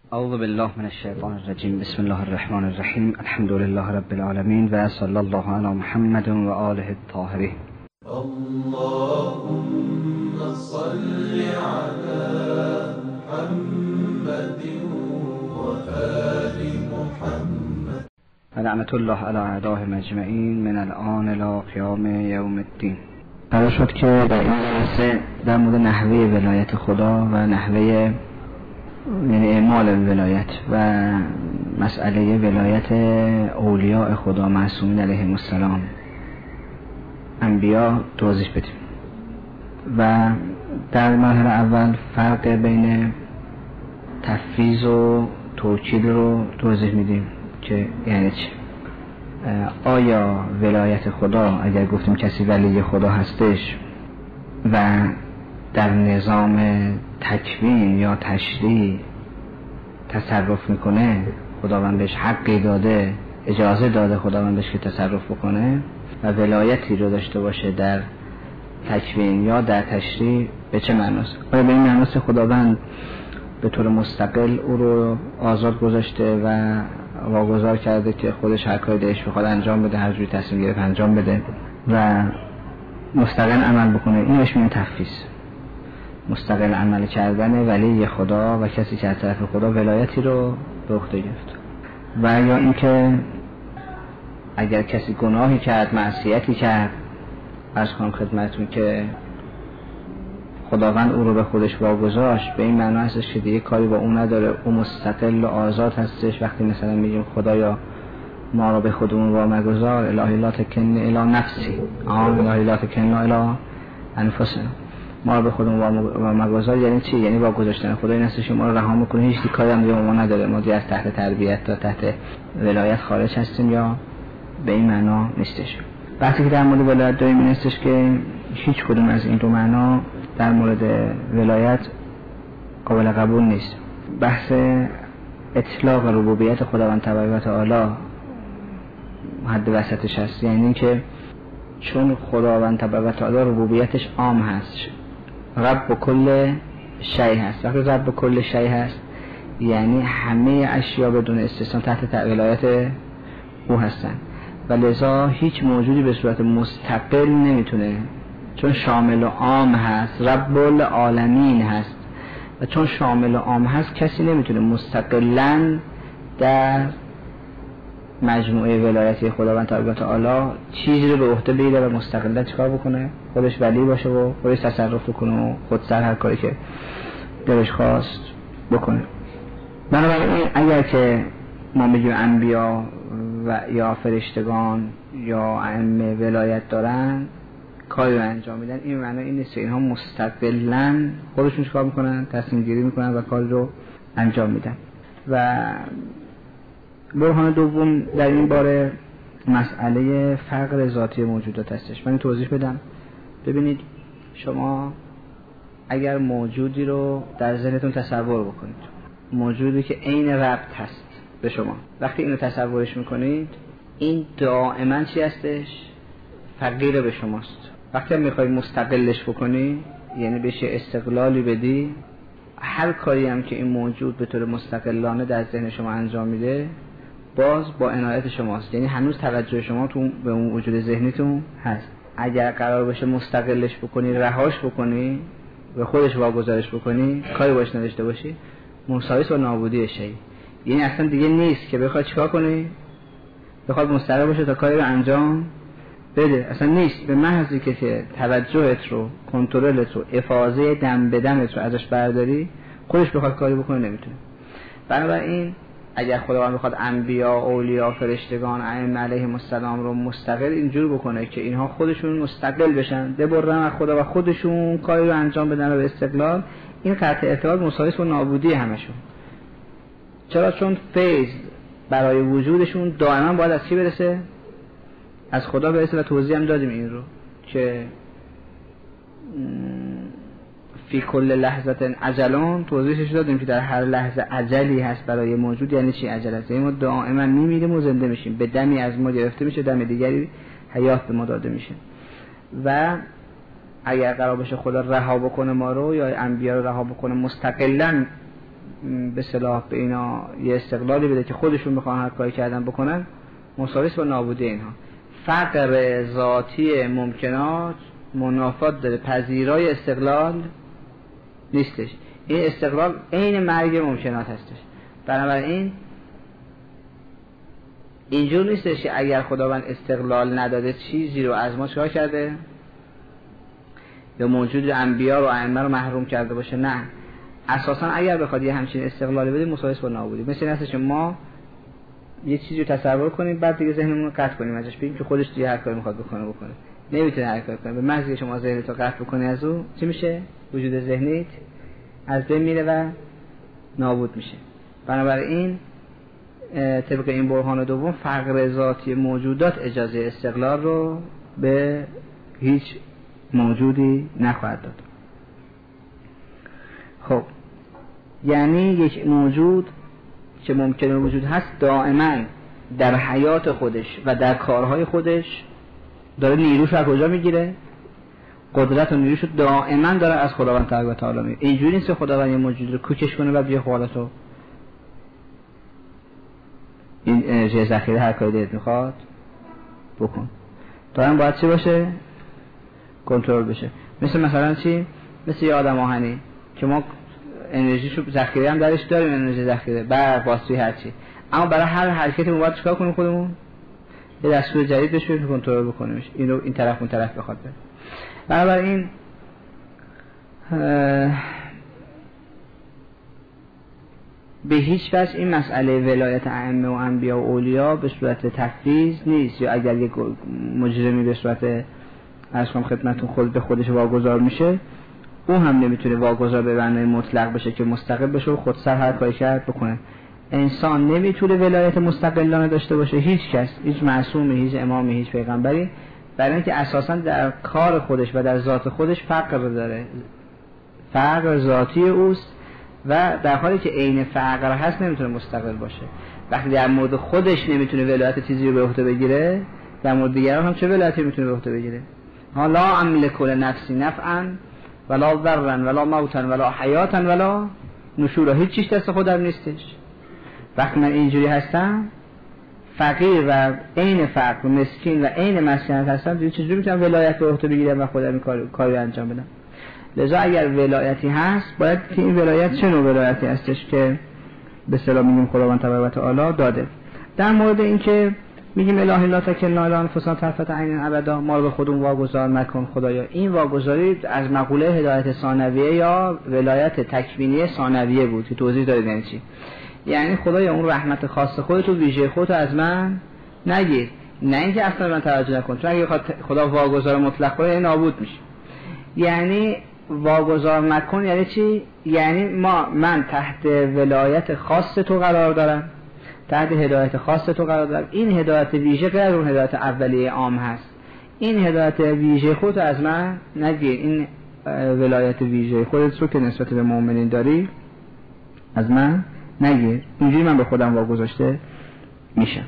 اعوذ بالله من الشیطان الرجیم. بسم الله الرحمن الرحیم. الحمد لله رب العالمین و صلی الله علی محمد و آله الطاهرین. اللهم صل على محمد و آل محمد و لعنت الله علی اعدائهم اجمعین من الآن الی قیام یوم الدین. قرار شد که در این جلسه در مورد نحوه ولایت خدا و نحوه یعنی اعمال ولایت و مسئله ولایت اولیاء خدا معصومین علیهم السلام انبیا توضیح بدیم و در مرحله اول فرق بین تفویض و توکیل رو توضیح میدیم که یعنی چی. آیا ولایت خدا اگر گفتیم کسی ولی خدا هستش و در نظام تکوین یا تشریع تصرف میکنه، خداوند بهش حقی داده، اجازه داده خداوند بهش که تصرف بکنه و ولایتی رو داشته باشه در تکوین یا در تشریع، به چه معناست؟ آیا به این معناست خداوند به طور مستقل او رو آزاد گذاشته و واگذار کرده که خودش هر کاری دلش بخواد انجام بده، هر جوری تصمیم گرفت انجام بده و مستقل عمل بکنه؟ این بهش میگن تفویض. مستقل عمل کردن ولی خدا و کسی که از طرف خدا ولایتی رو به عهده گرفت. و یا اینکه اگر کسی گناهی کرد، معصیتی کرد، عرض کنم خدمتتون که خداوند او رو به خودش واگذاشت، به این معنی هستش که دیگه کاری با اون نداره، او مستقل و آزاد هستش. وقتی مثلا میگیم خدایا ما رو به خودمون وامگذار، الهی لا تکلنی الی نفسی، الهی لا تکلنی الی انفسنا، ما رو به خودمون وامگذار یعنی چی؟ یعنی واگذاشتن خدا این هستش که ما رو رها میکنه، هیچ کاری هم دیگه ما نداره، ما دیگه از تحت تربیت تا تحت ولایت خارج هستیم یا به این معنا نیستش. وقتی که در مورد ولایت داریم این هستش که هیچ کدوم از این دو معنا در مورد ولایت قابل قبول نیست. بحث اطلاق ربوبیت خداوند تبارک و تعالی حد وسطش هست، یعنی این که چون خداوند تبارک و تعالی ربوبیتش عام هست، رب کل شیء هست. وقتی رب کل شیء هست یعنی همه اشیا بدون استثنا تحت ولایت او هستن و لذا هیچ موجودی به صورت مستقل نمیتونه، چون شامل و عام هست، رب العالمین هست و چون شامل و عام هست کسی نمیتونه مستقلاً در مجموعه ولایتی خداوند تبارک و تعالی چیزی رو به عهده بگیره و مستقلاً چیکار بکنه، خودش ولی باشه و خودش تصرف بکنه و خودسر هر کاری که دلش خواست بکنه. بنابراین اگر که ما میگیم انبیا و یا فرشتگان یا ائمه ولایت دارن، کاری رو انجام میدن، این معنی این نیست که اینها مستقلاً خودشون چیکار میکنن، تصمیم گیری میکنن و کاری رو انجام میدن. و برهان دوم در این باره مسئله فقر ذاتی موجودات هستش. من توضیح بدم. ببینید شما اگر موجودی رو در ذهنتون تصور بکنید، موجودی که عین ربط هست به شما، وقتی اینو تصورش میکنید این دائما چی هستش؟ فقیر به شماست. وقتی هم میخوای مستقلش بکنی یعنی بهش استقلالی بدی، هر کاری هم که این موجود به طور مستقلانه در ذهن شما انجام میده باز با عنایت شماست، یعنی هنوز توجه شما تو به اون وجود ذهنیتون هست. اگر قرار باشه مستقلش بکنی، رهاش بکنی، به خودش واگذارش بکنی، کاری باش نداشته باشی، مساوی با نابودی شی، یعنی اصلا دیگه نیست که بخواد چیکار کنی، بخواد مستقل باشه تا کاری رو انجام بده، اصلا نیست. به محضی که توجهت رو، کنترلت رو، افاضه دم به دمت رو ازش برداری، خودش بخواد کاری بکنه نمیتونه. بنابراین اگر خداوند بخواد انبیا، اولیا، فرشتگان، ائمه علیهم السلام رو مستقل اینجور بکنه که اینها خودشون مستقل بشن، ببرن از خدا و خودشون کاری رو انجام بدن و به استقلال، این قطع ارتباط مساوی با نابودی همشون. چرا؟ چون فیض برای وجودشون دائما باید از کی برسه؟ از خدا برسه. و توضیح هم دادیم این رو که فی کل لحظه اجلون، توضیحش دادیم که در هر لحظه اجلی هست برای موجود. یعنی چی اجل هست؟ یعنی ما دائما میمیریم و زنده میشیم، به دمی از ما گرفته میشه، دم دیگری حیات به ما داده میشه. و اگر قرار بشه خدا رها بکنه ما رو یا انبیا رو رها بکنه، مستقلا به اصطلاح به اینا یه استقلالی بده که خودشون بخوان هر کاری کردن بکنن، مساوی است با نابودی اینها. فقر ذاتی ممکنات منافات داره، پذیرای استقلال نیستش. این استقلال عین مرگ ممکنات هستش. بنابراین اینجور نیستش که اگر خداوند استقلال نداده چیزی رو از ما چکار کرده یا موجود انبیا رو ائمه رو محروم کرده باشه. نه، اساسا اگر بخواد یه همچین استقلالی بده مساوی است با نابودی. مثل این هستش که ما یه چیزی رو تصور کنیم بعد دیگه ذهنمون رو قطع کنیم ازش، بگیم که خودش دیگه هر کاری میخواد بکنه. نمیتونه هر کاری کنه. به محض اینکه شما ذهنت رو قطع بکنی از او، چی میشه؟ وجود ذهنیت از بین میره و نابود میشه. بنابراین طبق این برهان دوم، فقر ذاتی موجودات اجازه استقلال رو به هیچ موجودی نخواهد داد. خب یعنی یک موجود که ممکنه وجود هست دائما در حیات خودش و در کارهای خودش داره نیروش از کجا میگیره؟ قدرت و نیروش دائما داره از خداوند تبارک و تعالی میگیره. اینجوری نیست که خداوند یه موجود رو کوکش کنه و بیا حالتو این انرژی ذخیره هر کاری دلت میخواد بکن. دائما باید چی باشه؟ کنترل بشه. مثلا چی؟ مثل یه آدم آهنی که ما انرژیشو ذخیره هم درش داریم، انرژی ذخیره برق باتری هر چی، اما برای هر حرکتی ما باید چیکار کنیم؟ خودمون یه دستور جدید بهش بدیم کنترل بکنیمش، اینو این طرف اون طرف بخواد بره. بنابراین به هیچ وجه این مسئله ولایت ائمه و انبیا و اولیا به صورت تفویض نیست. یا اگر یک مجرمی به صورت عرض کنم خدمتتون خود به خودش واگذار میشه، او هم نمیتونه واگذار به معنای مطلق بشه که مستقل بشه و خودسر هر کاری کرد بکنه. انسان نمیتونه ولایت مستقلانه داشته باشه، هیچ کس، هیچ معصومی، هیچ امامی، هیچ پیغمبری، برای اینکه اساسا در کار خودش و در ذات خودش فقر داره، فقر ذاتی اوست و در حالی که عین فقر هست نمیتونه مستقل باشه. وقتی در مورد خودش نمیتونه ولایت چیزی رو به عهده بگیره، در مورد دیگران هم چه ولایتی میتونه به عهده بگیره؟ لا املک لنفسی نفعا ولا ضرا ولا موتا ولا حیاتا ولا نشورا. هیچ چیز دست خودم نیستش. وقتی من اینجوری هستم، فقیر و عین فقر و مسکین و عین مسکنت هستم، دیگه چجوری میتونم ولایت به عهده بگیرم و خودم کاری انجام بدم؟ لذا اگر ولایتی هست، باید که این ولایت چه نوع ولایتی هستش که به اصطلاح میگیم خداوند تبارک و تعالی داده. در مورد اینکه میگیم الهی لا تکلنا الی انفسنا طرفة عین ابدا، ما رو به خودمون واگذار نکن خدایا، این واگذاری از مقوله هدایت ثانویه یا ولایت تکوینی ثانویه بود که توضیح دادید. یعنی چی؟ یعنی خدایا اون رحمت خاص خودت و ویژه خودت از من نگیر، نه اینکه اصلا من توجه نکن، چون اگه خدا واگذار مطلق کنه نابود میشه. یعنی واگذار نکن یعنی چی؟ یعنی من تحت ولایت خاص تو قرار دارم، تحت هدایت خاص تو قرار دارم. این هدایت ویژه غیر اون هدایت اولیه عام هست. این هدایت ویژه خودت از من نگیر، این ولایت ویژه خودت رو که نسبت به مؤمنین داری از من نگیر. اینجوری من به خودم واگذاشته میشم.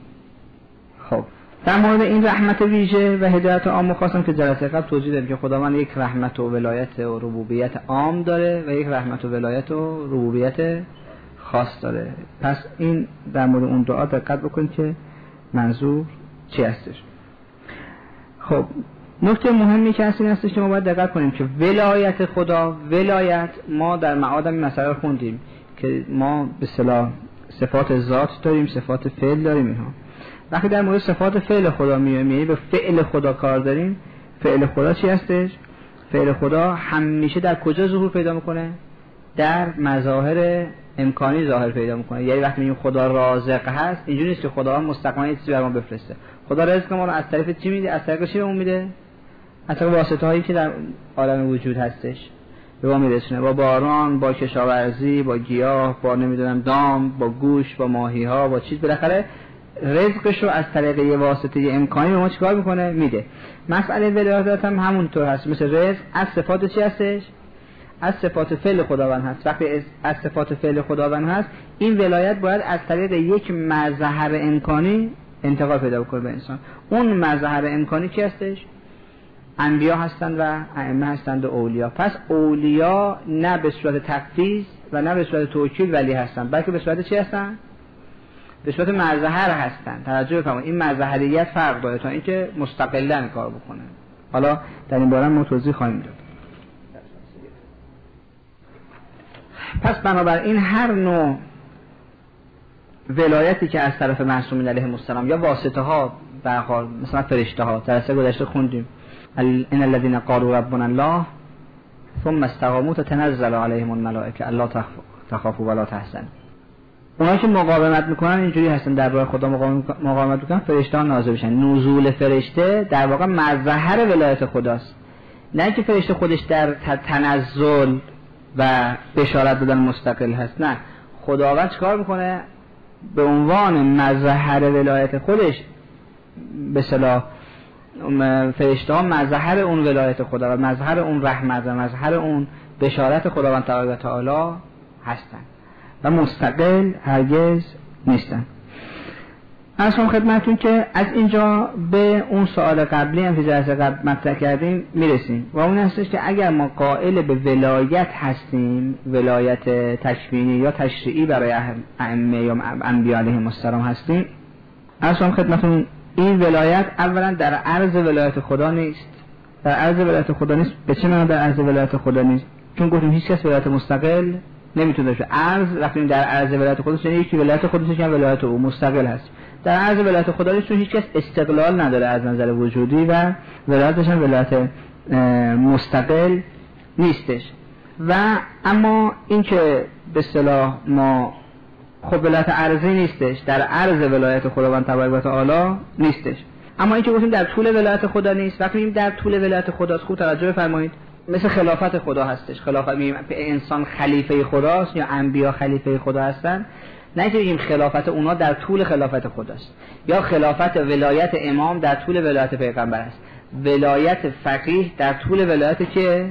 خب در مورد این رحمت ویژه و هدایت عام خواستم که جلسه قبل توضیح دادم که خداوند یک رحمت و ولایت و ربوبیت عام داره و یک رحمت و ولایت و ربوبیت خاص داره. پس این در مورد اون دعا دقت بکنید که منظور چی هستش. خب نکته مهمی که هست این هستش که ما باید دقت کنیم که ولایت خدا، ولایت ما در معاد این مسئله خوندیم که ما به اصطلاح صفات ذات داریم، صفات فعل داریم. اینها وقتی در مورد صفات فعل خدا میایم، یعنی به فعل خدا کار داریم، فعل خدا چی هستش؟ فعل خدا همیشه در کجا ظهور پیدا میکنه؟ در مظاهر امکانی ظاهر پیدا میکنه. یعنی وقتی میگیم خدا رازق هست، اینجوری نیست که خدا مستقیما چیزی برام بفرسته. خدا رزق ما رو از طریق چی میده؟ از طریق چی بهمون میده؟ از طریق واسطه هایی که در عالم وجود هستش به ما میرسونه، با باران، با کشاورزی، با گیاه، با نمیدونم دام، با گوش، با ماهی ها، با چیز، بالاخره رزقش رو از طریق یه واسطه امکانی به ما چیکار میکنه؟ میده. مسئله ولایت هم همونطور هست. مثل رزق از صفات چی هستش؟ از صفات فعل خداوند هست. وقتی از صفات فعل خداوند هست، این ولایت باید از طریق یک مظهر امکانی انتقال پیدا بکنه به انسان. اون مظهر امکانی کی هستش؟ انبیا هستند و ائمه هستند و اولیا. پس اولیا نه به صورت تفویض و نه به صورت توکید ولی هستن، بلکه به صورت چی هستن؟ به صورت مظهر هستن. توجه فرمایید این مظهریت فرق داره تا اینکه مستقلاً کار بکنه. حالا در این باره ما توضیح خواهیم داد. پس بنابراین هر نوع ولایتی که از طرف معصومین علیهم السلام یا واسطه ها برخواد، مثلا فرشته ها، درس گذشته خوندیم ان الذين قالوا ربنا الله ثم استقاموا تتنزل عليهم الملائکه الا تخافوا ولا تحزنوا. اونایی که مقاومت میکنن اینجوری هستن در راه خدا مقاومت میکنن، فرشته ها نازل بشن. نزول فرشته در واقع مظهر ولایت خداست، نه اینکه فرشته خودش در تنزل و بشارت دادن مستقل هست. نه، خداوند چیکار میکنه؟ به عنوان مظهر ولایت خودش به اصطلاح فرشته ها مظهر اون ولایت خدا و مظهر اون رحمت و مظهر اون بشارت خداوند تبارک و تعالی هستن و مستقل هرگز نیستن. از شما خدمتون که از اینجا به اون سوال قبلی هم که جلسه قبل مطرح کردیم میرسیم و اون هستش که اگر ما قائل به ولایت هستیم، ولایت تکوینی یا تشریعی برای ائمه یا انبیاء علیهم السلام هستیم، از شما خدمتون این ولایت اولا در عرض ولایت خدا نیست. در عرض ولایت خدا نیست. به چه معنی در عرض ولایت خدا نیست؟ چون گفتیم هیچ کس ولایت مستقل نمیتونه باشه. عرض وقتی در عرض ولایت خودش یعنی یکی ولایت خودش که ولایت او مستقل هست. در عرض ولایت خدا نیست چون هیچ کس استقلال نداره از نظر وجودی و ولایتش هم ولایت مستقل نیستش. و اما این که به اصطلاح ما خب ولایت عرضی نیستش، در عرض ولایت خداوند تبارک و تعالی نیستش. اما این که گفتیم در طول ولایت خدا نیست، وقتی میگیم در طول ولایت خداست، خوب توجه فرمایید، مثل خلافت خدا هستش. خلافت میگیم انسان خلیفه خداست یا انبیا خلیفه خدا هستن، نه که بگیم خلافت اونا در طول خلافت خداست یا خلافت ولایت امام در طول ولایت پیغمبر است. ولایت فقیه در طول ولایت که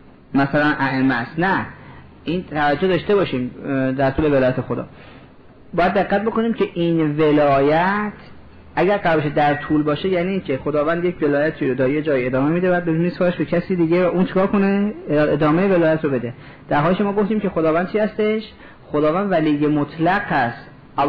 مثلا ائمه است. نه، این توجه داشته باشیم در طول ولایت خدا. باید دقت بکنیم که این ولایت اگر قرار باشه در طول باشه یعنی این که خداوند یک ولایت رو داره یه جای ادامه میده و بدون سوالش به کسی دیگه و اون چیکار کنه؟ ادامه ولایت رو بده. در حالی ما گفتیم که خداوند چی هستش؟ خداوند ولی مطلق هست.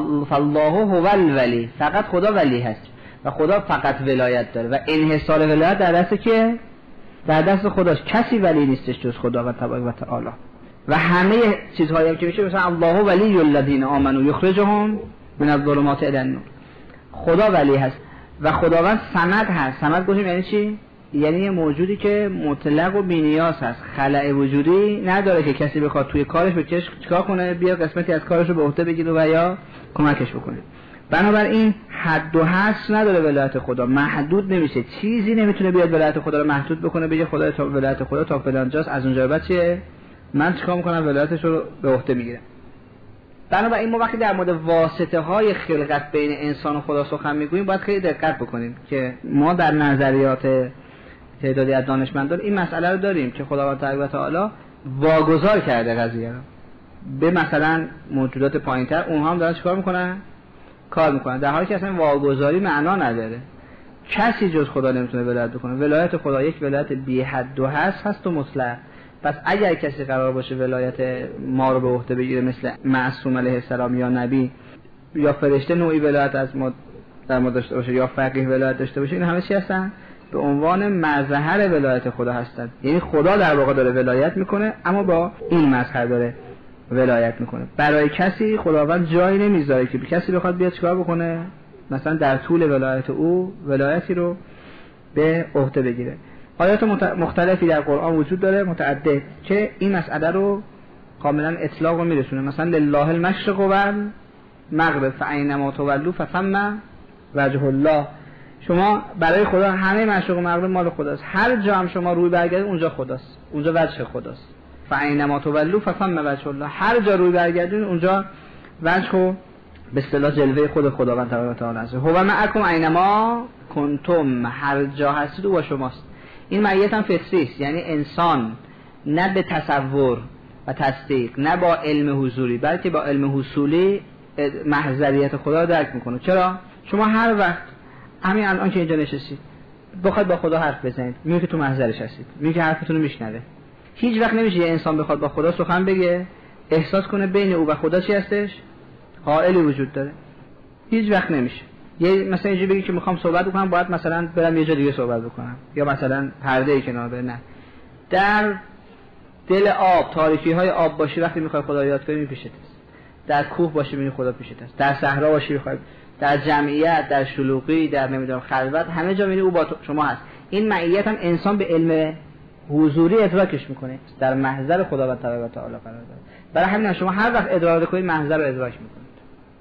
الله هو الولی، فقط خدا ولی هست و خدا فقط ولایت داره و انحصار ولایت در دست که در دست خداست. کسی ولی نیستش جز خداوند تبارک و تعالی. و همه چیزهایی هم که میشه مثلا الله ولی الذین آمنوا یخرجهم من الظلمات الی النور، خدا ولی هست و خداوند صمد هست. صمد گفتیم یعنی چی؟ یعنی یه موجودی که مطلق و بی‌نیاز هست، خلأ وجودی نداره که کسی بخواد توی کارش بکش چیکار کنه، بیا قسمتی از کارش رو به عهده بگیره و یا کمکش بکنه. بنابراین حد و حصر نداره ولایت خدا، محدود نمیشه، چیزی نمیتونه بیاد ولایت خدا رو محدود بکنه بگه خدا تا ولایت خدا تا فلان جاست، از اونجا بعد چیه من چیکار میکنم ولایتش رو به عهده میگیرم. بنابراین ما وقتی در مورد واسطه های خلقت بین انسان و خدا سخن میگوییم باید خیلی دقت بکنیم که ما در نظریات تعدادی از دانشمندان این مسئله رو داریم که خداوند تبارک و تعالی واگذار کرده قضیه رو به مثلا موجودات پایینتر، اونها هم دارن چیکار میکنن؟ کار میکنن، در حالی که اصلا واگذاری معنا نداره. کسی جز خدا نمیتونه ولایت بکنه. ولایت خدا یک ولایت بی حد و حصر هست و مطلق. پس اگر کسی قرار باشه ولایت ما رو به عهده بگیره مثل معصوم علیه السلام یا نبی یا فرشته نوعی ولایت از ما در ما داشته باشه یا فقیه ولایت داشته باشه، این همه چی هستن؟ به عنوان مظهر ولایت خدا هستن. یعنی خدا در واقع داره ولایت میکنه اما با این مظهر داره ولایت میکنه. برای کسی خداوند جایی نمیذاره که کسی بخواد بیاد چیکار بکنه مثلا در طول ولایت او ولایتی رو به عهده بگیره. آیات مختلفی در قرآن وجود داره متعدد که این مسئله رو کاملا اطلاق رو میرسونه. مثلا لله المشرق و المغرب فاینما تولوا فثم وجه الله. شما برای خدا همه مشرق و مغرب مال خداست، هر جا هم شما روی برگردید اونجا خداست، اونجا وجه خداست. فاینما تولوا فثم وجه الله، هر جا روی برگردید اونجا وجه و به اصطلاح جلوه خداوند تبارک و تعالی است. هو معکم اینما کنتم، هر جا هستید او با شماست. این معیت هم فطری است، یعنی انسان نه به تصور و تصدیق نه با علم حضوری بلکه با علم حصولی محضریت خدا رو درک میکنه. چرا؟ شما هر وقت همین الان که اینجا نشستید بخواید با خدا حرف بزنید میگه که تو محضرش هستید، میگه که حرفتون رو میشنوه. هیچ وقت نمیشه یه انسان بخواد با خدا سخن بگه احساس کنه بین او و خدا چی هستش؟ حائلی وجود داره. هیچ وقت نمیشه. یه مثلا اینجوری بگی که میخوام صحبت بکنم باید مثلا برم یه جا دیگه صحبت بکنم یا مثلا پرده کنار بره، نه. در دل آب، تاریکی های آب باشی وقتی میخوای خدا یاد کنی پیشت است. در کوه باشی میبینی خدا پیشت است. در صحرا باشی میخوای، در جمعیت، در شلوغی، در نمیدونم خلوت، همه جا میبینی او با شما هست. این معیت هم انسان به علم حضوری ادراکش میکنه، در محضر خداوند تبارک و تعالی قرار داره. برای همین شما هر وقت ادراک کنید محضر رو ادراک میکنید.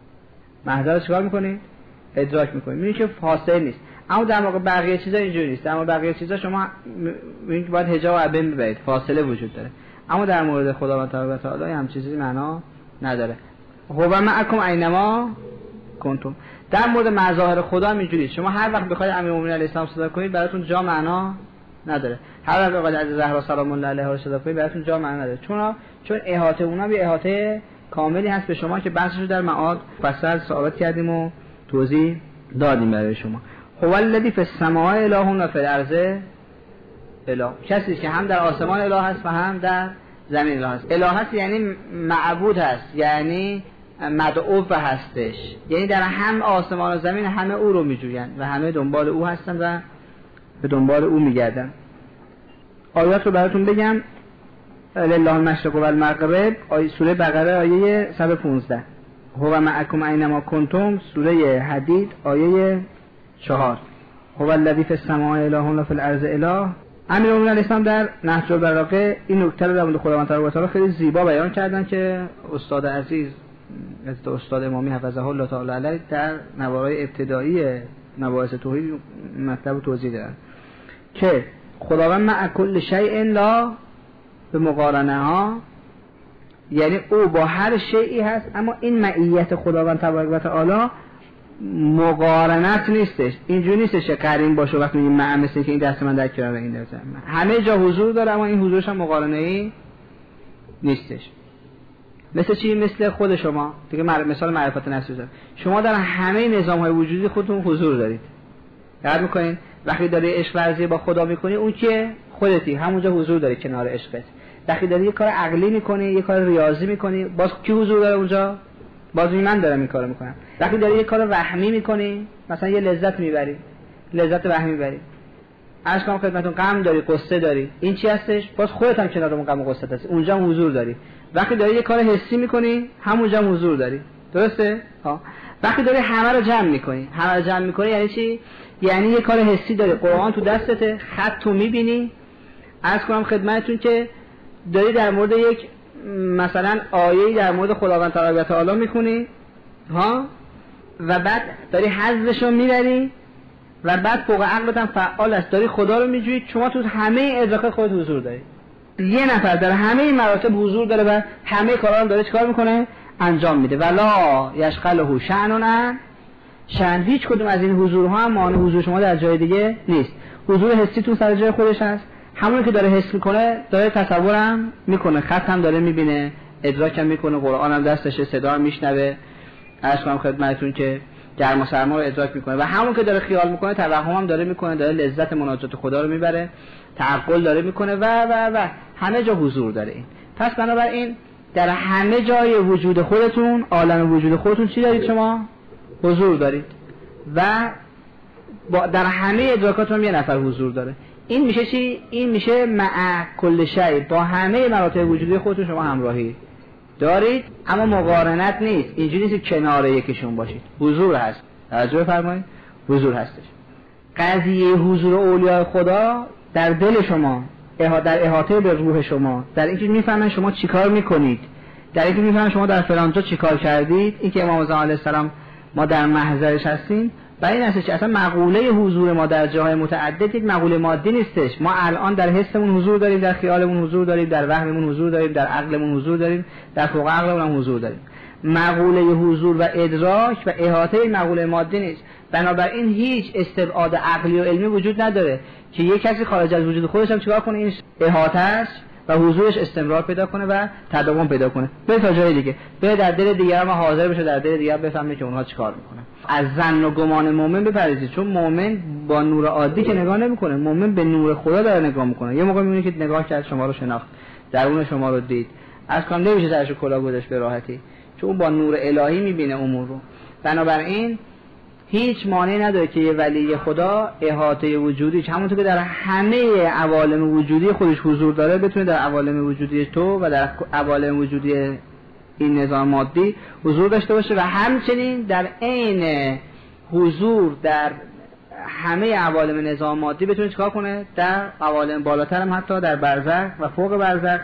محضر رو چیکار میکنید؟ ادراک میکنید. میبینید که فاصله نیست. اما در واقع بقیه چیزا اینجوری نیست. اما بقیه چیزا شما میبینید که باید حجاب و بین ببرید، فاصله وجود داره. اما در مورد خداوند تبارک و تعالی هم چیزی معنا نداره. هو معکم اینما کنتم. در مورد مظاهر خدا هم اینجوریه. شما هر وقت بخواید امیرالمومنین علیه السلام صدا کنید براتون جا معنا نداره. هر وقت بخواید از زهرا سلام الله علیها صدا کنید براتون جا معنا نداره. چون احاطه اونها به احاطه کاملی هست به شما که بحثش رو در معاد فصل ثابت کردیم و توضیح دادیم برای شما. هو الذی فی السماء اله و فی الارض اله. کسی که هم در آسمان اله هست و هم در زمین اله هست. اله هست یعنی معبود هست، یعنی مدعو هستش، یعنی در هم آسمان و زمین همه او رو میجوین و همه دنبال او هستن و به دنبال او میگردن. آیات رو براتون بگم. لله المشرق و المغرب، سوره بقره آیه 115. هو معکم اینما کنتم، سوره حدید آیه 4. هو الذی فی السماء اله و فی الارض اله. امیرالمومنین علیه السلام در نهج البلاغه این نکته رو در مورد خداوند تبارک و تعالی خیلی زیبا بیان کردن که استاد عزیز استاد امامی حفظه الله تعالی علیه در نوارای ابتدایی مباحث توحید مطلب توضیح دادن که خداوند مع کل شیء لا به مقارنه ها، یعنی او با هر شیئی هست، اما این معیت خداوند تبارک و تعالی مقارنت نیستش. اینجوری نیستش که قرین باشه وقتی میگیم مع، مثل که این دست من در کنار این دست من، همه جا حضور داره اما این حضورش هم مقارنه ای نیستش. مثل چی؟ مثل خود شما دیگه، مثال معرفت نفسی بزنم. شما در همه نظام های وجودی خودتون حضور دارید. یاد میکنین وقتی داری عشق ورزی با خدا میکنی اون که خودتی همونجا حضور داری کنار عشقت. وقتی داری یه کار عقلی میکنی، یه کار ریاضی میکنی، باز کی حضور داره اونجا؟ باز من دارم این کارو میکنم. وقتی داری یه کار وهمی میکنی، مثلا یه لذت میبری، لذت وهمی میبری، عرض کنم خدمتتون غم داری، قصه داری، این چی هستش؟ باز خودت هم کنار اون غم و قصه هستی، اونجا هم حضور داری. وقتی داری یه کار حسی میکنی همونجا هم حضور داری. درسته؟ ها. وقتی داری همه رو جمع میکنی، همه رو جمع میکنی یعنی چی؟ یعنی یه کار حسی داری، قرآن تو دستته، خط تو میبینی. عرض کنم خدمتتون که داری در مورد یک مثلا آیه‌ای در مورد خداوند تبارک و تعالی میخونی ها، و بعد داری حظش رو میبری و بعد فوق عقلت هم فعال است، داری خدا رو میجویی. شما تو همه ادراکات خودت حضور داری. یه نفر در همه مراتب حضور داره و همه کارا رو داره چیکار میکنه؟ انجام میده. ولا یشغله شأن، شأن هیچ کدوم از این حضورها هم مانع حضور شما در جای دیگه نیست. حضور حسی تو سر جای خودش هست، همون که داره حس میکنه داره تصورم میکنه، خط هم داره میبینه، ادراک هم میکنه، قرآن هم دستشه، صدا هم میشنوه. عرض کنم خدمتتون که گرم و سرما رو ادراک میکنه و همون که داره خیال میکنه توهم هم داره میکنه، داره لذت مناجات خدا رو میبره، تعقل داره میکنه و همه جا حضور داره. این پس بنابراین در همه جای وجود خودتون، عالم وجود خودتون چی دارید؟ شما حضور دارید و در همه ادراکاتون یه نفر حضور داره. این میشه چی؟ این میشه مع کل شیء، با همه مراتب وجودی خودتون شما همراهی دارید، اما مقارنت نیست. اینجوری نیست کنار یکیشون باشید، حضور هست. توجه فرمایید، حضور هستش. قضیه حضور اولیاء خدا در دل شما، در احاطه به روح شما، در اینکه میفهمن شما چیکار میکنید، در اینکه میفهمن شما در فلان جا چیکار کردید، این که امام زمان علیه السلام ما در محضرش هستیم. برای این هستش که اصلا مقوله حضور ما در جاهای متعدد یک مقوله مادی نیستش. ما الان در حسمون حضور داریم، در خیالمون حضور داریم، در وهممون حضور داریم، در عقلمون حضور داریم، در فوق عقلمون هم حضور داریم. مقوله حضور و ادراک و احاطه این مقوله مادی نیست. بنابراین هیچ استبعاد عقلی و علمی وجود نداره که یک کسی خارج از وجود خودش هم چیکار کنه، این احاطه‌اش و حضورش استمرار پیدا کنه و تداوم پیدا کنه. به تا جای دیگه، به در دل دیگران حاضر بشه، در دل دیگران بفهمه که اونها چیکار میکنن. از ظن و گمان مؤمن بپرهیزید، چون مؤمن با نور عادی که نگاه نمیکنه، مؤمن به نور خدا داره نگاه میکنه. یه موقع میبینید که نگاه کرد شما رو شناخت، درون شما رو دید، از کام نمیشه سرش کلاه گذاشت به راحتی، چون با نور الهی میبینه امور رو. بنابراین هیچ مانعی نداره که یه ولی خدا احاطه وجودیش همونطور که در همه عوالم وجودی خودش حضور داره بتونه در عوالم وجودی تو و در عوالم وجودی این نظام مادی حضور داشته باشه و همچنین در عین حضور در همه عوالم نظام مادی بتونه چیکار کنه؟ در عوالم بالاتر هم حتی در برزخ و فوق برزخ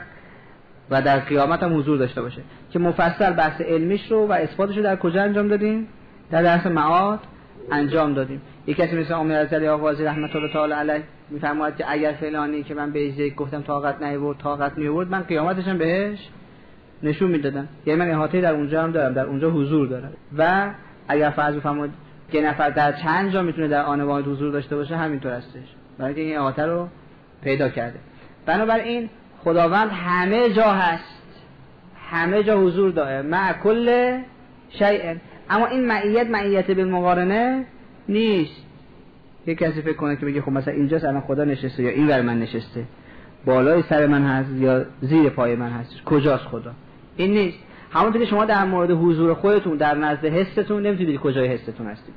و در قیامت هم حضور داشته باشه که مفصل بحث علمیش رو و اثباتش رو در کجا انجام دادیم؟ در درس معاد انجام دادیم. یک کسی مثل امیر ازلی آغازی رحمت الله تعالی علیه میفرماید که اگر فلانی که من به ایزه گفتم طاقت نیاورد طاقت میآورد من قیامتش هم بهش نشون میدادم، یعنی من احاطه در اونجا هم دارم، در اونجا حضور دارم. و اگر فرض بفرمایید که نفر در چند جا میتونه در آن واحد حضور داشته باشه همینطور هستش، برای اینکه این احاطه رو پیدا کرده. بنابراین خداوند همه جا هست، همه جا حضور داره، مع کل شیء. اما این معیت بالمقارنه نیست. یک کسی فکر کنه که بگه خب مثلا اینجاست الان خدا نشسته یا این ور من نشسته، بالای سر من هست یا زیر پای من هست، کجاست خدا؟ این نیست. همونطور که شما در مورد حضور خودتون در نزد حستون نمیتونید کجای حستون هستید.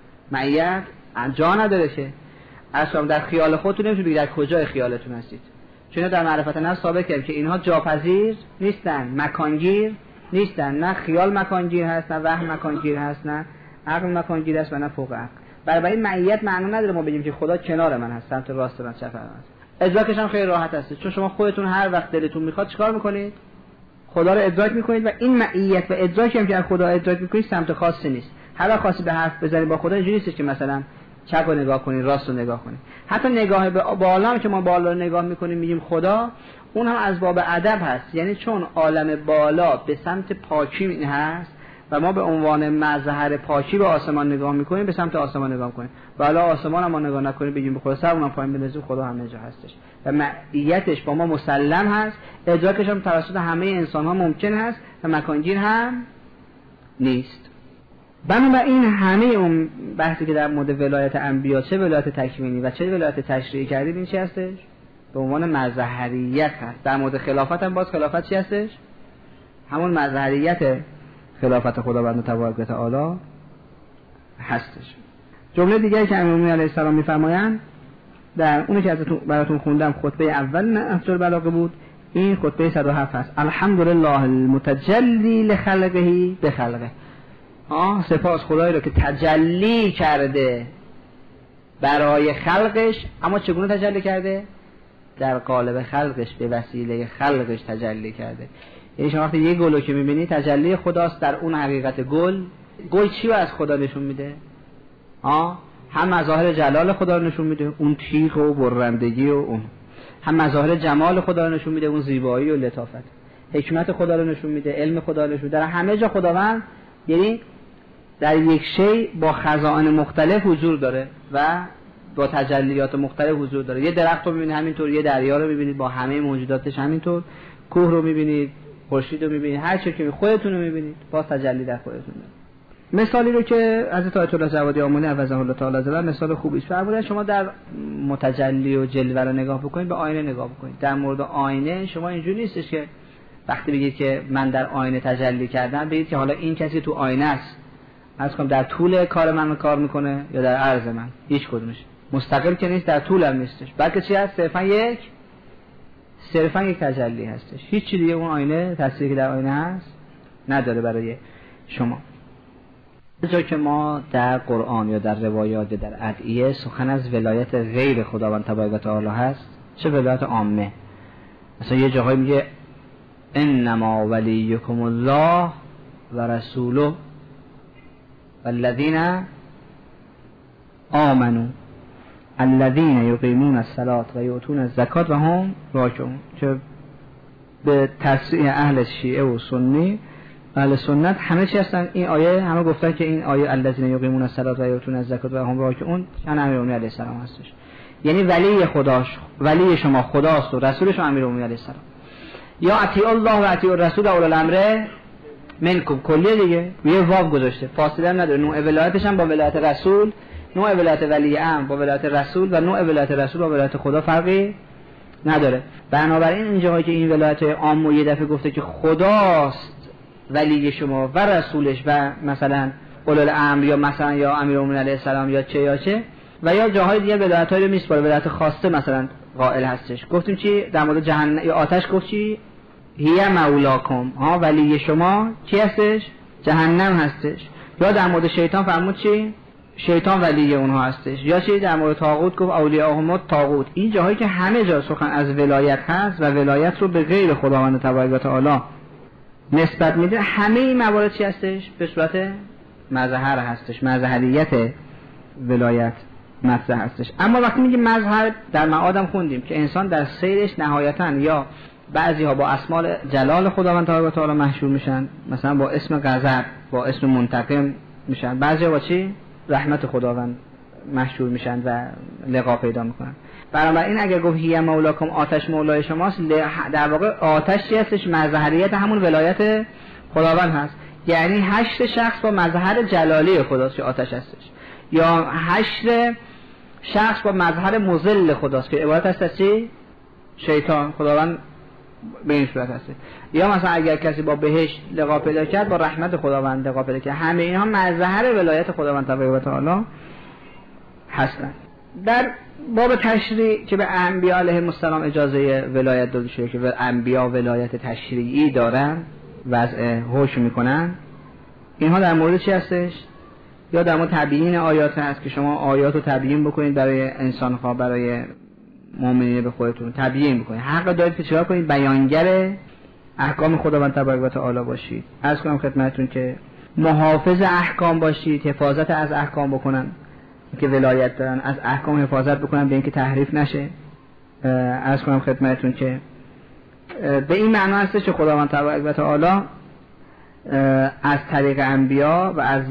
معیت جا نداره که اصلا در خیال خودتون نمیتونید بگید در کجای خیالتون هستید، چون در معرفت نفس ثابت کردیم که اینها جاپذیر نیستن، مکانگیر نیستن. نه خیال مکانگیر هست، نه وهم مکانگیر هست، نه عقل مکانگیر است و نه فوق عقل. برای این معیت معنا نداره ما بگیم که خدا کنار من هست، سمت راست من، چپ من هست. ادراکش هم خیلی راحت هست، چون شما خودتون هر وقت دلتون میخواد چیکار میکنید؟ خدا رو ادراک میکنید و این معیت و ادراکی هم که از خدا ادراک میکنید سمت خاصی نیست. هر وقت خاصی به حرف بزنید با خدا اینجوری نیست که مثلا چپ رو نگاه کنید راست رو نگاه کنید. حتی نگاه به بالا هم که ما بالا رو نگاه میکنیم میگیم خدا، اون هم از باب ادب هست، یعنی چون عالم بالا به سمت پاکی این هست و ما به عنوان مظهر پاکی به آسمان نگاه میکنیم، به سمت آسمان نگاه کنیم. والا آسمان هم ما نگاه نکنیم بگیم به خدا سرمون پایین بندازیم، خدا همه جا هستش و معیتش با ما مسلم هست. ادراکش هم توسط همه انسان ها ممکن هست و مکانگیر هم نیست. بنابراین همه اون بحثی که در مورد ولایت انبیا، چه ولایت تکوینی و چه ولایت تشریعی کردید، این چی هستش؟ به عنوان مظهریت هست. در مورد خلافت هم باز خلافت چی هستش؟ همون مظهریت خلافت خداوند تبارک و تعالی هستش. جمله دیگری که امیرالمومنین علیه السلام میفرمایند در اونی که براتون خوندم خطبه اول نهج البلاغه بود، این خطبه 107 هست. الحمدلله المتجلی لخلقه بخلقه. سپاس خدایی رو که تجلی کرده برای خلقش. اما چگونه تجلی کرده؟ در قالب خلقش، به وسیله خلقش تجلی کرده. یعنی شما وقتی یک گل رو که میبینی تجلی خداست در اون حقیقت گل. گل چی رو از خدا نشون میده؟ هم مظاهر جلال خدا رو نشون میده، اون تیغ و برندگی و اون، هم مظاهر جمال خدا رو نشون میده، اون زیبایی و لطافت. حکمت خدا رو نشون میده، علم خدا رو نشون میده. در همه جا خداوند یعنی در یک شی با خزائن مختلف حضور داره و با تجلیات مختلف حضور داره. یه درخت رو میبینید همینطور، یه دریا رو میبینید با همه موجوداتش همینطور، کوه رو میبینید، خورشید رو میبینید، هر چیزی که خودتون رو میبینید با تجلی در خودتون داره. مثالی رو که حضرت آیت الله جوادی آملی عوضه الله تعالی زدن مثال خوبی است. فرمودن شما در متجلی و جلوه رو نگاه بکنید، به آینه نگاه بکنید. در مورد آینه شما اینجوری نیستش که وقتی بگید که من در آینه تجلی کردم بگید که حالا این کسی تو آینه است، از کنم در طول کار من کار میکنه یا در عرض من، هیچ کدومش مستقل که نیست، در طول هم نیستش، بلکه چی هست؟ صرفا یک تجلی هستش. هیچ چیز دیگه اون آینه تأثیری که در آینه هست نداره برای شما. جا که ما در قرآن یا در روایات در ادعیه سخن از ولایت غیر خداوند تبارک و تعالی هست، چه ولایت عامه، مثلا یه جاهای میگه انما ولیکم الله و رسوله والذین آمنوا الذین یقیمون الصلاة و یؤتون الزکات و هم راکعون، که به تصریح اهل شیعه و سنی اهل سنت همه چی هستن. این آیه همه گفتن که این آیه الذین یقیمون الصلاة و یؤتون الزکات و هم راکعون شأن امیرالمومنین علیه السلام هستش. یعنی ولی خداش، ولی شما خداست و رسولش و امیرالمومنین علیه السلام. یا اطیعوا الله و اطیعوا الرسول و اولی الامر منکم، کلیه دیگه یه واو گذاشته، فاصله هم نداره. نوع ولایتش هم با ولایت رسول، نوع ولایت ولی امر با ولایت رسول و نوع ولایت رسول با ولایت خدا فرقی نداره. بنابراین این جاهایی که این ولایت‌های عام و یه دفعه گفته که خداست ولی شما و رسولش و مثلا اولو الامر یا مثلا یا امیرالمومنین علیه السلام یا چه و یا جاهای دیگه ولایت‌های رو میسپاره، ولایت خاصه مثلا قائل هستش. گفتیم چی در مورد جهنم یا آتش؟ گفت چی؟ هی مولاکم، ها ولی شما کی هستش؟ جهنم هستش. یا در مورد شیطان فرمود چی؟ شیطان ولی اونها هستش. یا چی در مورد طاغوت گفت اولیاءهم طاغوت. این جاهایی که همه جا سخن از ولایت هست و ولایت رو به غیر خداوند تبارک و تعالی نسبت میده، همه این موارد چی هستش؟ به صورت مظهر هستش، مظهریت ولایت مطرح هستش. اما وقتی میگیم مظهر، در معادم خوندیم که انسان در سیرش نهایتاً یا بعضی ها با اسماء جلال خداوند تبارک و تعالی محشور میشن، مثلا با اسم غضب، با اسم منتقم میشن، بعضی ها با چی؟ رحمت خداوند محشور میشن و لقا پیدا میکنن. بنابراین اگر گفت هی مولاکم، آتش مولای شماست، در واقع آتش چی هستش؟ مظهریت همون ولایت خداوند هست. یعنی 8 شخص با مظهر جلالی خداست که آتش هستش، یا 8 شخص با مظهر مذل خداست که عبارت هست از چی؟ شیطان. خداوند به این صورت هست. یا مثلا اگر کسی با بهشت لقا پیدا کرد، با رحمت خداوند لقا پیدا کرد. همه اینها مظهر ولایت خداوند تبارک و تعالی هستند. در باب تشریع که به انبیاء علیهم السلام اجازه ولایت داده شده که انبیاء ولایت تشریعی دارن، وضع حکم میکنن، اینها در مورد چی هستش؟ یا در مورد تبیین آیات هست که شما آیات رو تبیین بکنید برای انسان‌ها، برای مؤمنین به خودتون تبیین بکنید. حق دارید که چیکار کنید؟ بیانگر احکام خداوند تبارک و تعالی باشید. عرض کنم خدمتتون که محافظ احکام باشید، حفاظت از احکام بکنن که ولایت دارن، از احکام حفاظت بکنن به اینکه تحریف نشه. عرض کنم خدمتتون که به این معنا هستش که خداوند تبارک و تعالی از طریق انبیا و از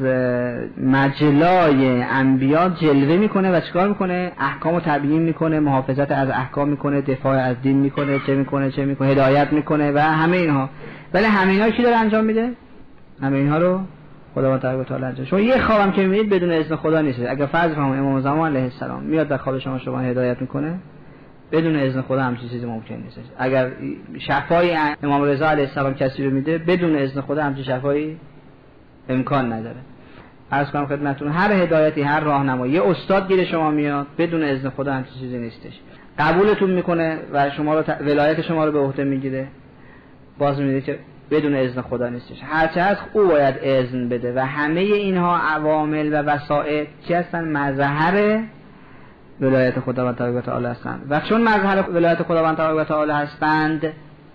مجلای انبیا جلوه میکنه و چیکار میکنه؟ احکام رو تبیین میکنه، محافظت از احکام میکنه، دفاع از دین میکنه، چه میکنه، هدایت میکنه و همه اینها. ولی همه اینها کی داره انجام میده؟ همه اینها رو خداوند تبارک و تعالی انجام. شما یه خوابم که میبینید بدون اذن خدا نیست. اگر فرض کنم امام زمان علیه السلام میاد در خواب شما هدایت میکنه، بدون اذن خدا همچین چیزی ممکن نیست. اگر شفای امام رضا علیه السلام کسی رو میده، بدون اذن خدا همچین شفایی امکان نداره. عرض کنم خدمتتون هر هدایتی، هر راهنمایی، یه استاد گیر شما میاد، بدون اذن خدا همچین چیزی نیستش. قبولتون میکنه و شما رو ولایت شما رو به عهده میگیره، باز میگه که بدون اذن خدا نیستش. هرچه هست او باید اذن بده و همه اینها عوامل و وسائل چی هستن؟ مظهر ولایت خداوند تبارک و تعالی هستند. و چون مظهر ولایت خداوند تبارک و تعالی هستند،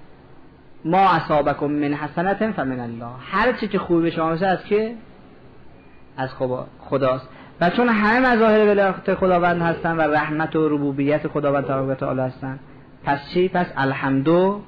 ما اصابکم من حسنة فمن الله، هر چی که خوبی به شما میرسه از که؟ از خداست. و چون همه مظاهر ولایت خداوند هستند و رحمت و ربوبیت خداوند تبارک و تعالی هستند، پس چی؟ پس الحمدلله،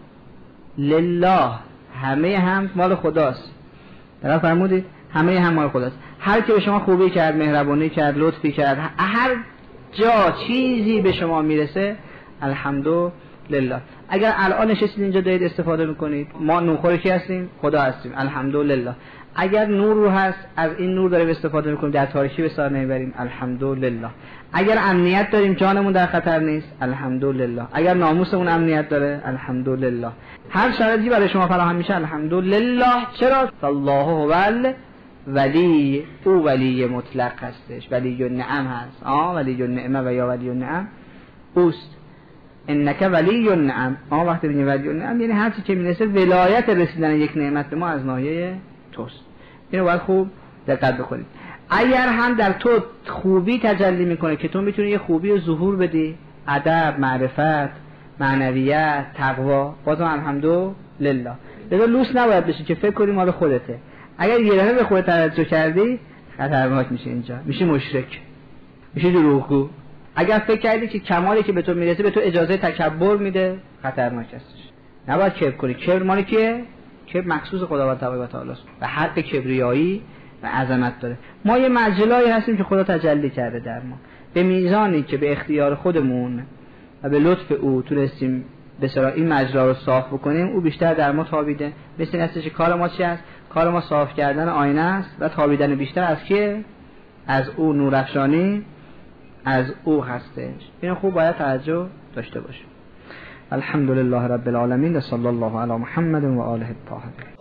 همه هم مال خداست. درست فرمودید؟ همه هم مال خداست. هر کی به شما خوبی کرد، مهربانی کرد، لطفی کرد، هر جا چیزی به شما میرسه، الحمدلله. اگر الان نشستید اینجا دارید استفاده میکنید، ما نورخور کی هستیم؟ خدا هستیم، الحمدلله. اگر نور رو هست، از این نور داریم استفاده میکنیم، در تاریکی به سر نمیبریم، الحمدلله. اگر امنیت داریم، جانمون در خطر نیست، الحمدلله. اگر ناموسمون امنیت داره، الحمدلله. هر شرایطی برای شما فراهم میشه، الحمدلله. چرا؟ الله هو ولی، او ولی مطلق هستش، ولی النعم هست. ولی النعمه و یا ولی النعم اوست. انک ولی النعم. وقتی بگیم ولی النعم یعنی هر چی که میرسه ولایت رسیدن یک نعمت به ما از ناحیه توست. اینو باید خوب دقت بکنید. اگر هم در تو خوبی تجلی میکنه که تو میتونی یه خوبی رو ظهور بدی، ادب، معرفت، معنویت، تقوا، بازم الحمدلله. لذا لوس نباید بشی که فکر کنی مال خودته. اگر یه دفعه به خودت توجه کردی، خطرناک میشه. اینجا میشی مشرک، میشی دروغگو. اگر فکر کردی که کمالی که به تو میرسه به تو اجازه تکبر میده، خطرناک هستش. نباید کبر کنی. کبر مال کیه؟ کبر مخصوص خداوند تبارک و تعالی است و حق کبریایی و عظمت داره. ما یه مجلایی هستیم که خدا تجلی کرده در ما، به میزانی که به اختیار خودمون و به لطف او تونستیم به سرعت این مجرا رو صاف بکنیم، او بیشتر در ما تابیده. مثل این هستش که کار ما چی است؟ کار ما صاف کردن آینه است و تابیدن بیشتر از کیه؟ از او، نورافشانی از او هستش. اینو خوب باید توجه داشته باشیم. الحمد لله رب العالمین و صلی الله علی محمد و آله الطاهرین.